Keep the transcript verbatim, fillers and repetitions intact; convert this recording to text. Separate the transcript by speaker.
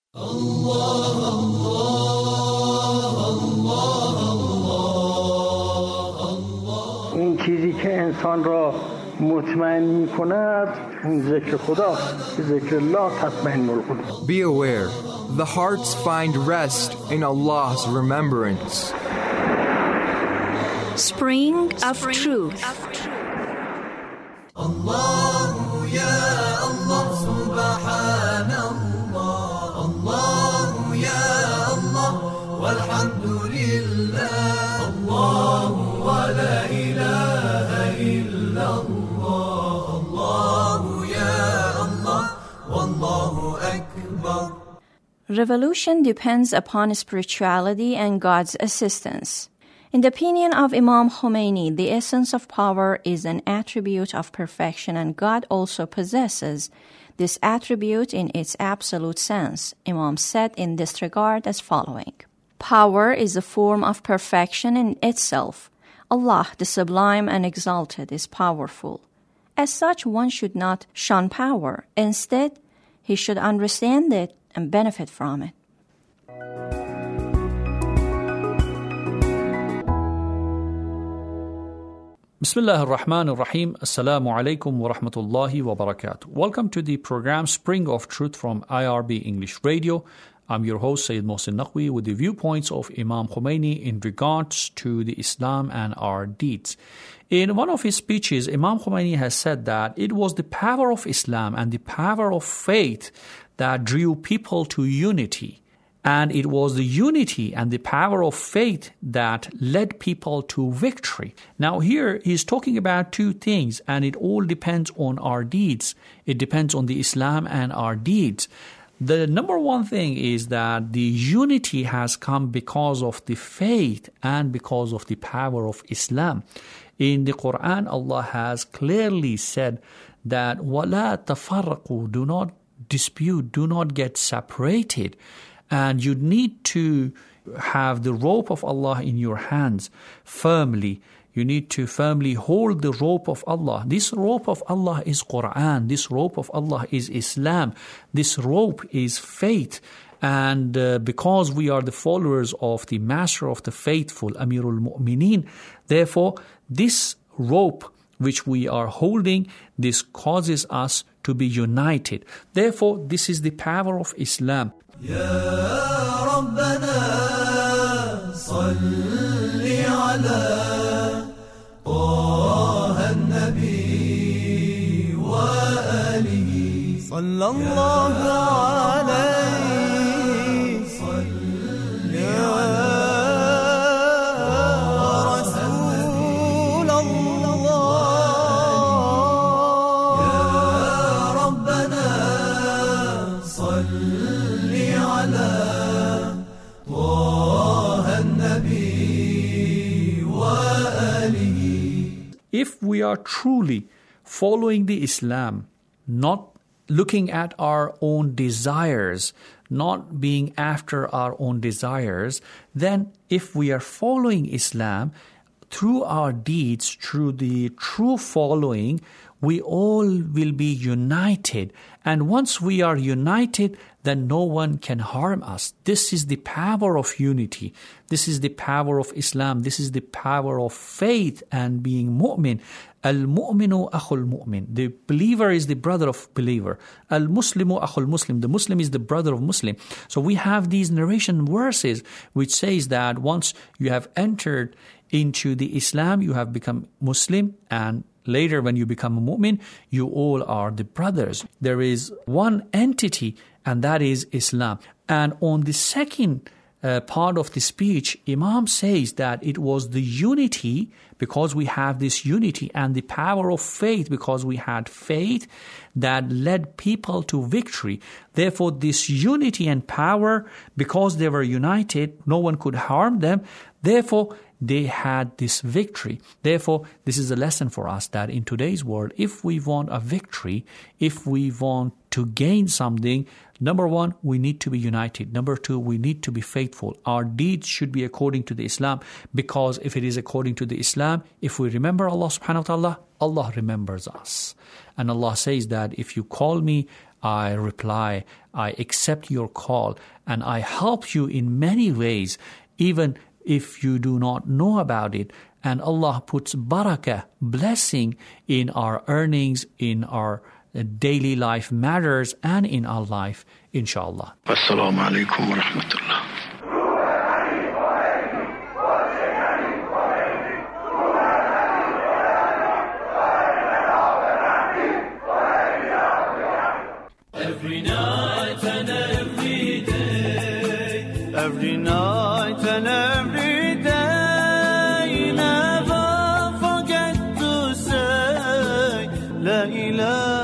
Speaker 1: این چیزی که انسان را مطمئن می کند اون ذکر خداست. ذکر الله تطمئن القلوب.
Speaker 2: Be aware, the hearts find rest in Allah's remembrance.
Speaker 3: Spring of Truth.
Speaker 4: Allah ya Allah subhanallah. Allah ya Allah walhamdulillah. Allah wa la ilaha illallah. Allah ya Allah wallahu akbar.
Speaker 3: Revolution depends upon spirituality and God's assistance. In the opinion of Imam Khomeini, the essence of power is an attribute of perfection, and God also possesses this attribute in its absolute sense. Imam said in this regard as following: Power is a form of perfection in itself. Allah, the Sublime and Exalted, is powerful. As such, one should not shun power. Instead, he should understand it and benefit from it.
Speaker 5: Bismillah ar-Rahman ar-Rahim. Assalamu alaikum wa rahmatullahi wa barakatuh. Welcome to the program Spring of Truth from I R B English Radio. I'm your host, Sayyid Mohsin Naqvi, with the viewpoints of Imam Khomeini in regards to the Islam and our deeds. In one of his speeches, Imam Khomeini has said that it was the power of Islam and the power of faith that drew people to unity. And it was the unity and the power of faith that led people to victory. Now here he's talking about two things, and it all depends on our deeds. It depends on the Islam and our deeds. The number one thing is that the unity has come because of the faith and because of the power of Islam. In the Quran, Allah has clearly said that وَلَا تَفَرَّقُوا, do not dispute, do not get separated. And you need to have the rope of Allah in your hands firmly. You need to firmly hold the rope of Allah. This rope of Allah is Quran. This rope of Allah is Islam. This rope is faith. And uh, because we are the followers of the Master of the Faithful, Amirul Mu'mineen, therefore this rope which we are holding, this causes us to be united. Therefore, this is the power of Islam.
Speaker 4: يا ربنا صل على طه النبي وآله صلى الله عليه صل على رسول الله يا ربنا صل
Speaker 5: If we are truly following the Islam, not looking at our own desires, not being after our own desires, then if we are following Islam through our deeds, through the true following, we all will be united. And once we are united, then no one can harm us. This is the power of unity. This is the power of Islam. This is the power of faith and being mu'min. Al-mu'minu akhul mu'min. The believer is the brother of believer. Al-muslimu akhul muslim. The Muslim is the brother of Muslim. So we have these narration verses which says that once you have entered into the Islam, you have become Muslim, and later when you become a mu'min, you all are the brothers. There is one entity, and that is Islam. And on the second uh, part of the speech, Imam says that it was the unity, because we have this unity, and the power of faith, because we had faith, that led people to victory. Therefore, this unity and power, because they were united, no one could harm them. Therefore, they had this victory. Therefore, this is a lesson for us that in today's world, if we want a victory, if we want to gain something, number one, we need to be united. Number two, we need to be faithful. Our deeds should be according to the Islam, because if it is according to the Islam, if we remember Allah subhanahu wa ta'ala, Allah remembers us. And Allah says that if you call me, I reply, I accept your call, and I help you in many ways, even if you do not know about it. And Allah puts barakah, blessing, in our earnings, in our daily life matters, and in our life, inshallah.
Speaker 1: Assalamu alaikum wa rahmatullah.
Speaker 4: Every night and every day, every night and every day, never forget to say La ilaha